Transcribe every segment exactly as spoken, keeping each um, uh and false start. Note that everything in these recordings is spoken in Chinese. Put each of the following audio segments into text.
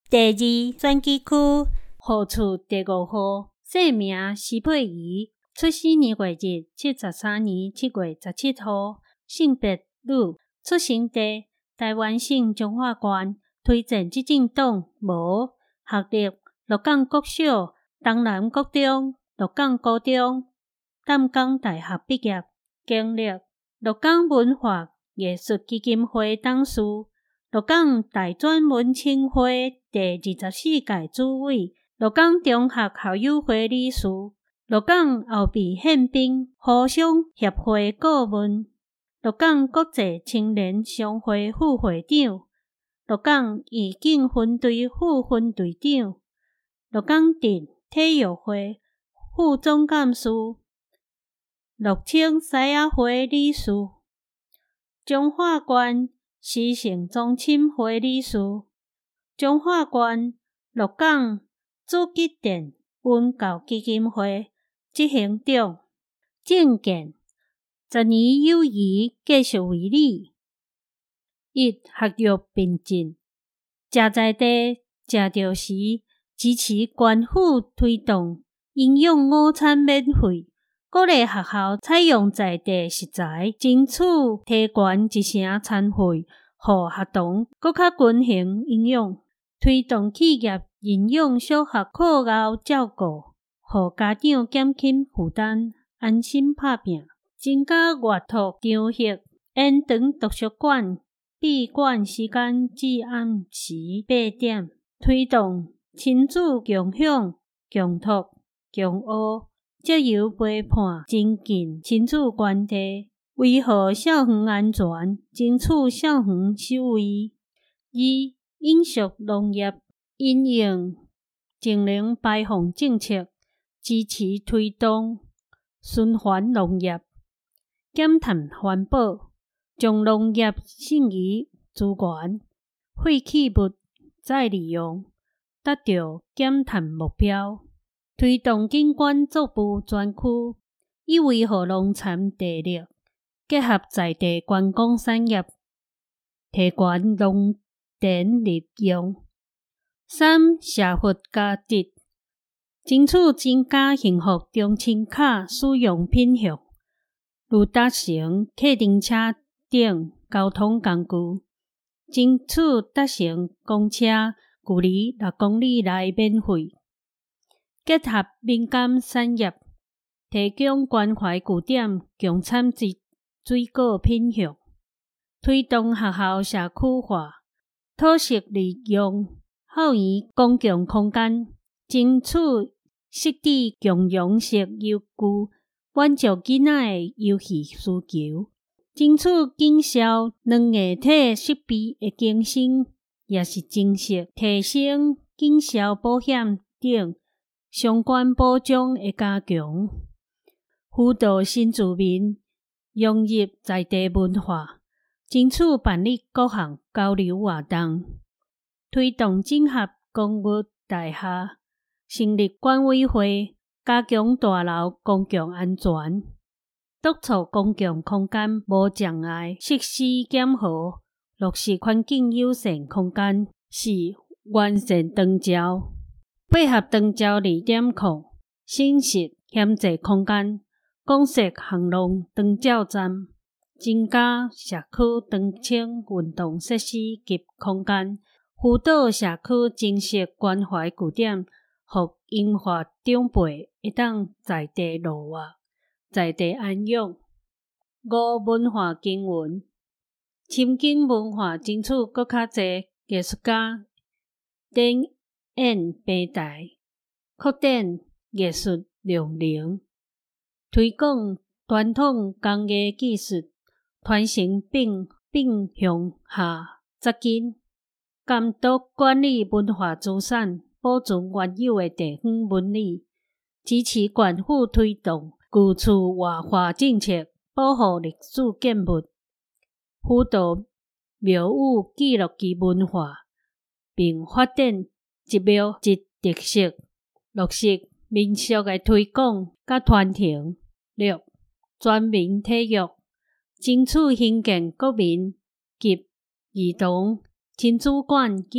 第二选举区户厝第五号，姓名施佩仪，出生年月日七十三年七月十七号，性别女，出生地台湾省彰化县，推荐执政党无，学历鹿港国小、东南国中、鹿港高中、淡江大学毕业，经历鹿港文化艺术基金会董事。鹿港大专文青会第二十四届主委，鹿港中学校友会理事，鹿港后备宪兵互相协会顾问，鹿港国际青年商会副会长，鹿港义警分队副分队长，鹿港镇体育会副总干事，鹿青狮仔会理事，彰化县市城中心会理事，彰化县鹿港主吉店文教基金会执行长，政见十年友谊继续为理。一、学业并进，食在地食着时，支持县府推动营养午餐免费，鼓励学校采用在地食材，争取提悬一成餐费，互学童更较均衡营养。推动企业营养小学课后照顾，互家长减轻负担，安心打拼。增加阅读场域，延长图书馆闭馆时间至暗时八点。推动亲子共享、共读、共学，借由陪伴增进亲子关系，维护少园安全，争取少园首位。二、饮食农业因应净零排放政策，支持推动循环农业，减碳环保，将农业剩余资源废弃物再利用，达到减碳目标。推动景观作物专区，以维护农产地力，结合在地观光产业，提悬农田利用。三、社福价值，争取增加幸福中青卡使用品项，如搭乘客丁车等交通工具，争取搭乘公车距离六公里内免费。结合民间产业，提供关怀据点共产制水果品项，推动学校社区化，土地利用校园公共空间，争取设置共融式游具，满足囡仔的游戏需求。争取建设软硬体设备的更新，也是正式提升建设保险等相关保障的加强。辅导新住民融入在地文化，争取办理各项交流活动。推动整合公务大厦，成立管委会，加强大楼公共安全，督促公共空间无障碍设施检核，落实环境友善空间。四、完善长照，配合长照二点零，省实闲坐空间，广设巷弄长照站，增加社区长青运动设施及空间。辅导社区精神关怀据点，互英法长辈会当在地落活，在地安养。五、文化经营，深耕文化，争取更较侪艺术家展演平台，扩展艺术量能，推广传统工艺技术，传承并并向下扎根。监督管理文化资产，保存原有的地方纹理，支持县府推动旧厝活化政策，保护历史建物，辅导庙宇记录其文化，并发展一庙一特色，落实民俗的推广甲传承。六、全民体育，争取兴建国民及儿童亲子馆及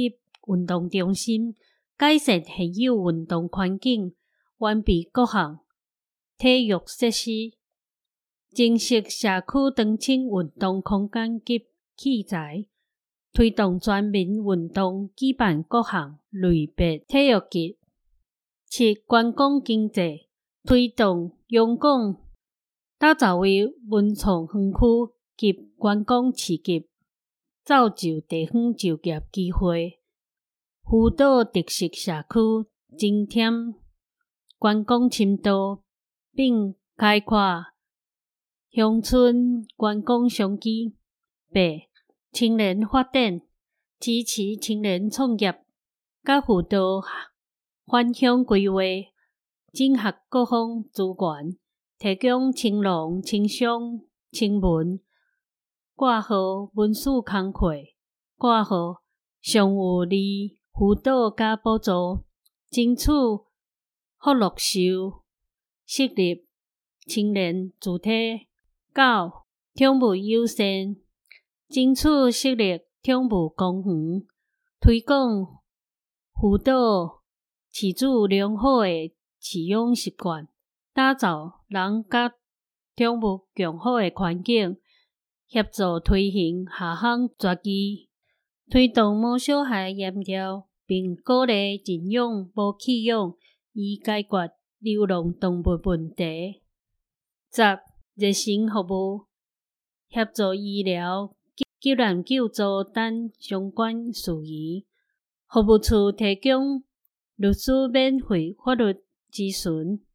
运动中心，改善现有运动环境，完备各项体育设施，增设社区长青运动空间及器材，推动全民运动，举办各项类别体育节。七、观光经济，推动阳港打造为文创园区及观光市集，造就地方就业机会，辅导特色社区，增添观光深度，并开阔乡村观光商机。八、青年发展，支持青年创业，甲辅导返乡规划，整合各方资源，提供青农、青商、青文挂号文书工课挂号商务利辅导甲补助，争取福禄寿设立青年主体。九、宠物友善，争取设立宠物公园，推广辅导饲主良好的饲养习惯，打造人甲宠物共好的环境，协助推行下乡绝技，推动无小孩验疗，并鼓励认养无弃养，以解决流浪动物问题。十、热心服务，协助医疗、急难救助等相关事宜。服务处提供律师免费法律咨询，